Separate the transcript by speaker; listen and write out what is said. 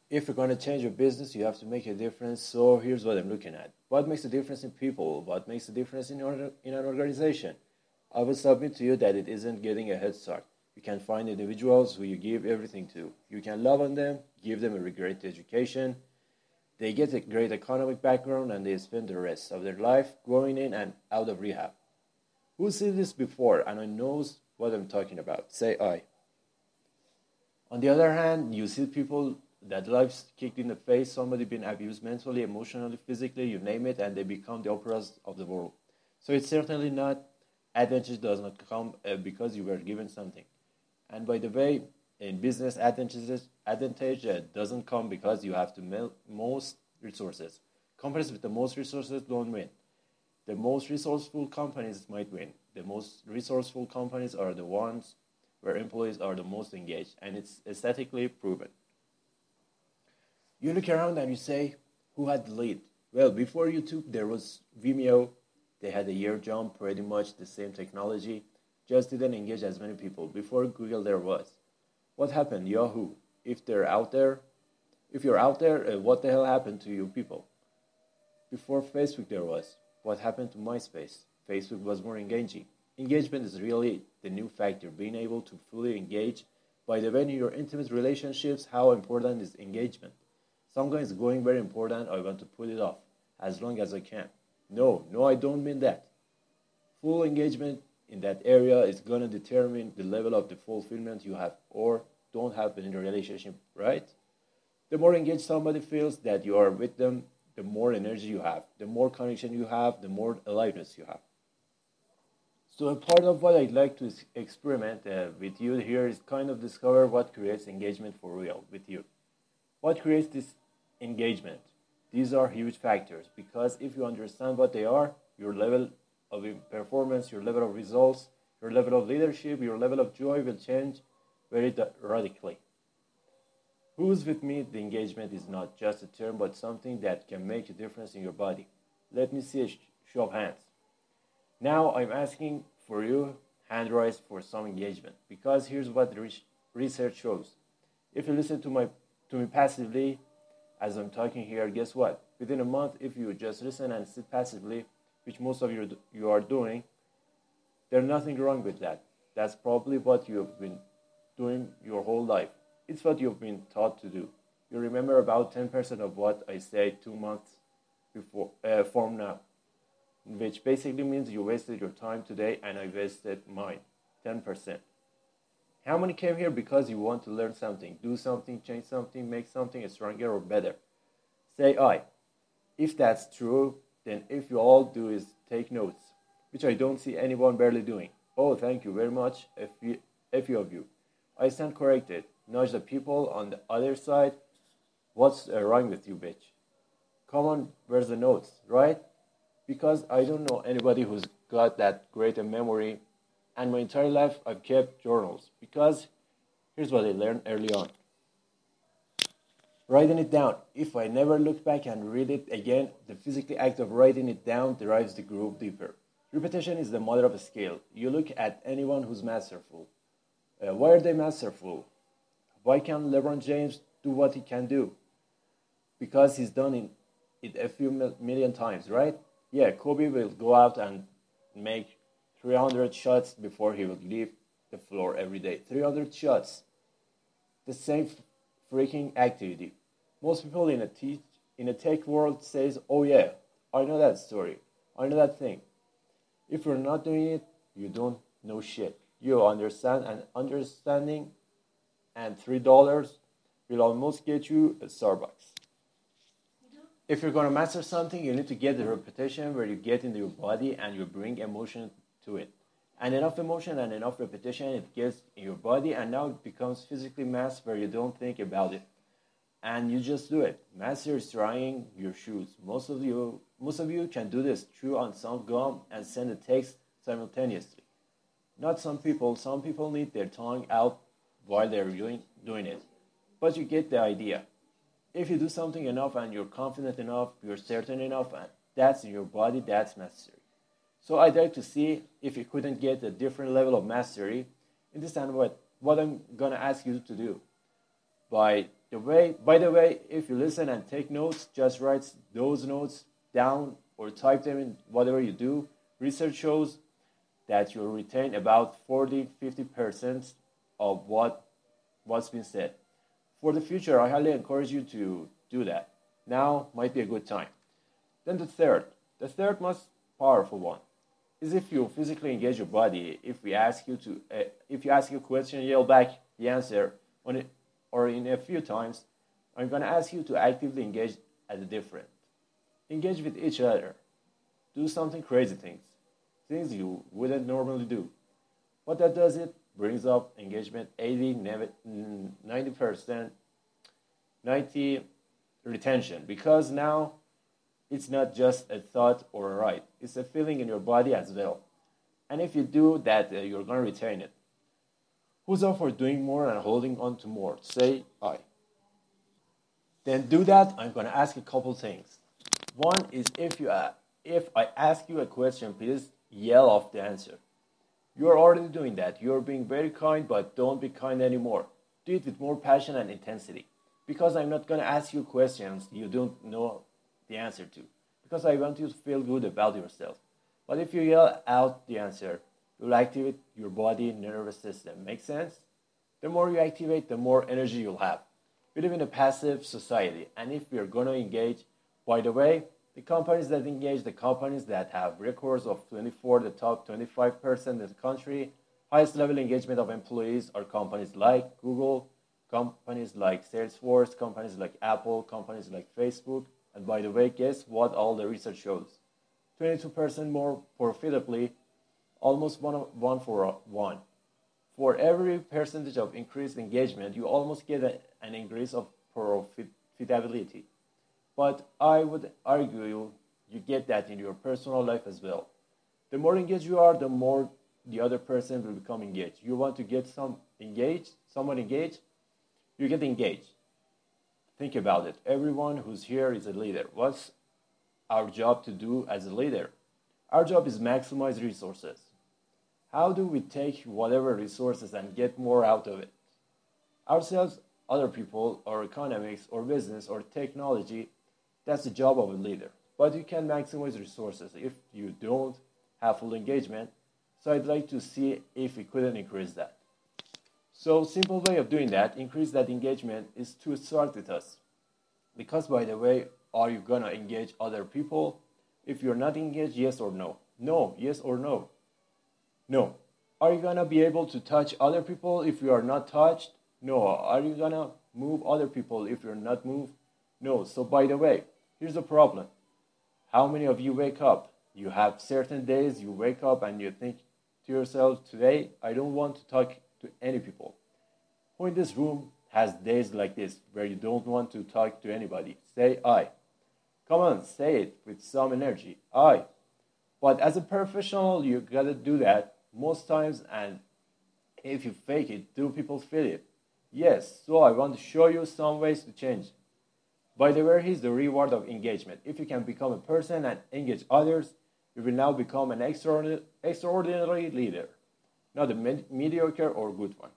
Speaker 1: If you're going to change your business, you have to make a difference. So here's what I'm looking at. What makes a difference in people? What makes a difference in an organization? I will submit to you that it isn't getting a head start. You can find individuals who you give everything to. You can love on them, give them a great education. They get a great economic background and they spend the rest of their life growing in and out of rehab. Who's seen this before and knows what I'm talking about? Say I. On the other hand, you see people that life's kicked in the face, somebody been abused mentally, emotionally, physically, you name it, and they become the operas of the world. So it's certainly not, advantage does not come because you were given something. And by the way, in business, advantage doesn't come because you have the most resources. Companies with the most resources don't win. The most resourceful companies might win. The most resourceful companies are the ones where employees are the most engaged, and it's aesthetically proven. You look around and you say, who had the lead? Well, before YouTube, there was Vimeo. They had a year jump, pretty much the same technology, just didn't engage as many people. Before Google, there was. What happened? Yahoo. If you're out there, what the hell happened to you people? Before Facebook, there was. What happened to MySpace? Facebook was more engaging. Engagement is really the new factor, being able to fully engage. By the way, in your intimate relationships, how important is engagement? Something is going very important, I want to put it off as long as I can. No, I don't mean that. Full engagement in that area is going to determine the level of the fulfillment you have or don't have in the relationship, right? The more engaged somebody feels that you are with them, the more energy you have, the more connection you have, the more aliveness you have. So a part of what I'd like to experiment with you here is kind of discover what creates engagement for real with you. What creates this engagement? These are huge factors because if you understand what they are, your level of performance, your level of results, your level of leadership, your level of joy will change very radically. Who's with me? The engagement is not just a term, but something that can make a difference in your body. Let me see a show of hands. Now I'm asking for you hand raise for some engagement because here's what the research shows. If you listen to me passively as I'm talking here, guess what? Within a month, if you just listen and sit passively, which most of you are doing, there's nothing wrong with that. That's probably what you've been doing your whole life. It's what you've been taught to do. You remember about 10% of what I said 2 months before from now, which basically means you wasted your time today and I wasted mine, 10%. How many came here because you want to learn something, do something, change something, make something stronger or better? Say I. If that's true, then if you all do is take notes, which I don't see anyone barely doing. Oh, thank you very much, a few of you. I stand corrected. Nudge the people on the other side. What's wrong with you, bitch? Come on, where's the notes, right? Because I don't know anybody who's got that great a memory. And my entire life, I've kept journals. Because here's what I learned early on. Writing it down. If I never look back and read it again, the physical act of writing it down drives the groove deeper. Repetition is the mother of a skill. You look at anyone who's masterful. Why are they masterful? Why can't LeBron James do what he can do? Because he's done it a few million times, right? Yeah, Kobe will go out and make 300 shots before he would leave the floor every day. 300 shots. The same freaking activity. Most people in a tech world says, oh yeah, I know that story. I know that thing. If you're not doing it, you don't know shit. You understand, and understanding and $3 will almost get you a Starbucks. If you're going to master something, you need to get the repetition where you get into your body and you bring emotion to it. And enough emotion and enough repetition, it gets in your body and now it becomes physically mastered where you don't think about it. And you just do it. Master is trying your shoes. Most of you can do this, chew on some gum and send a text simultaneously. Not some people. Some people need their tongue out while they're doing it. But you get the idea. If you do something enough and you're confident enough, you're certain enough, and that's in your body, that's mastery. So I'd like to see if you couldn't get a different level of mastery. Understand what I'm going to ask you to do by By the way, if you listen and take notes, just write those notes down or type them in whatever you do. Research shows that you'll retain about 40-50% of what's been said. For the future, I highly encourage you to do that. Now might be a good time. Then the third most powerful one is if you physically engage your body. If you ask a question, yell back the answer on it, or in a few times, I'm gonna ask you to actively engage as a different. Engage with each other. Do something crazy things you wouldn't normally do. What that does, it brings up engagement 80, 90%, 90 retention, because now it's not just a thought or a right, it's a feeling in your body as well. And if you do that, you're going to retain it. Who's up for doing more and holding on to more? Say I. Then do that. I'm going to ask a couple things. One is if I ask you a question, please yell off the answer. You're already doing that. You're being very kind, but don't be kind anymore. Do it with more passion and intensity. Because I'm not going to ask you questions you don't know the answer to. Because I want you to feel good about yourself. But if you yell out the answer, you'll activate your body nervous system. Make sense? The more you activate, the more energy you'll have. We live in a passive society, and if we're going to engage, by the way, the companies that engage, the companies that have records of 24, the top 25% in the country, highest level engagement of employees are companies like Google, companies like Salesforce, companies like Apple, companies like Facebook. And by the way, guess what all the research shows? 22% more profitably, almost one for one. For every percentage of increased engagement, you almost get an increase of profitability. But I would argue you get that in your personal life as well. The more engaged you are, the more the other person will become engaged. You want to get someone engaged, you get engaged. Think about it. Everyone who's here is a leader. What's our job to do as a leader? Our job is maximize resources. How do we take whatever resources and get more out of it? Ourselves, other people, or economics, or business, or technology, that's the job of a leader. But you can maximize resources if you don't have full engagement. So I'd like to see if we couldn't increase that. So simple way of doing that, increase that engagement, is to start with us. Because by the way, are you gonna engage other people? If you're not engaged, yes or no? No, yes or no? No. Are you gonna be able to touch other people if you are not touched? No. Are you gonna move other people if you're not moved? No. So by the way, here's the problem. How many of you wake up? You have certain days you wake up and you think to yourself, today I don't want to talk to any people. Who in this room has days like this where you don't want to talk to anybody? Say I. Come on, say it with some energy. I. But as a professional, you gotta do that most times, and if you fake it, do people feel it? Yes, so I want to show you some ways to change. By the way, here's the reward of engagement. If you can become a person and engage others, you will now become an extraordinary leader, not a mediocre or good one.